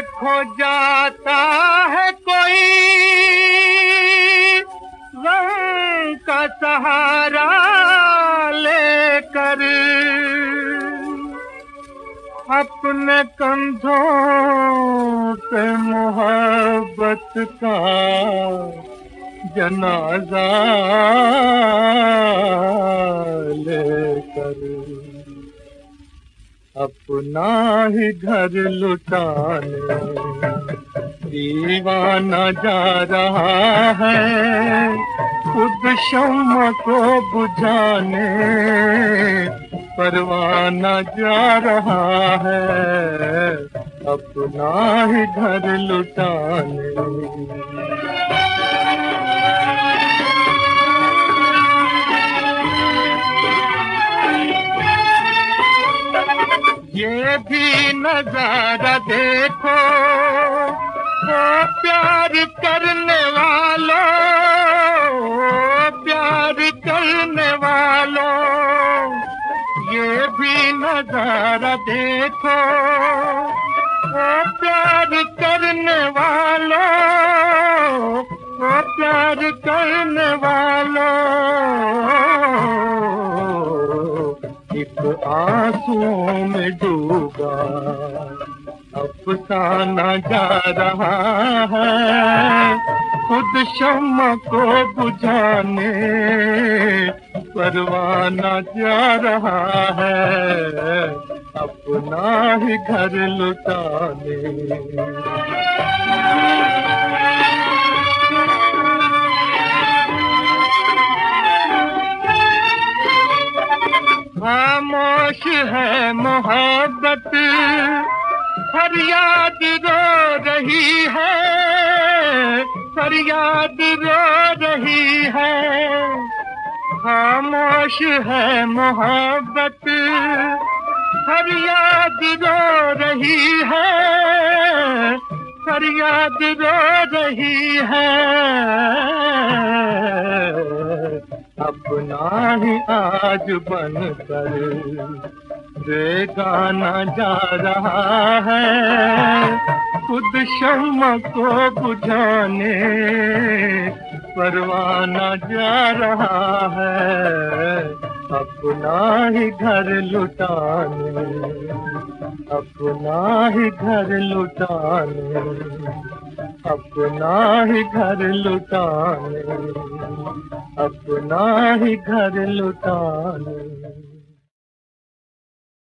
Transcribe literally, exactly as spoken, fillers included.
देखो जाता है कोई गम का सहारा लेकर, अपने कंधों पे मोहब्बत का जनाजा लेकर, अपना ही घर लुटाने दीवाना जा रहा है, खुद शम्मा को बुझाने परवाना जा रहा है, अपना ही घर लुटाने। ये भी नजारा देखो वो प्यार करने वालों, प्यार करने वालों, ये भी नजारा देखो वो प्यार करने वालों, वो प्यार करने वालों, एक आंसुओं में डूबा अफसाना जा रहा है, खुद शम्मा को बुझाने परवाना जा रहा है, अपना ही घर लुटाने। खामोश है मोहब्बत, फरियाद रो रही है, फरियाद रो रही है। खामोश है मोहब्बत, फरियाद रो रही है, फरियाद रो रही है। अपना ही आज बनकर बेगाना जा रहा है, खुद शम्मा को बुझाने परवाना जा रहा है, अपना ही घर लुटाने, अपना ही घर लुटाने, अपना ही घर लुटाने, अपना ही घर लुटाने।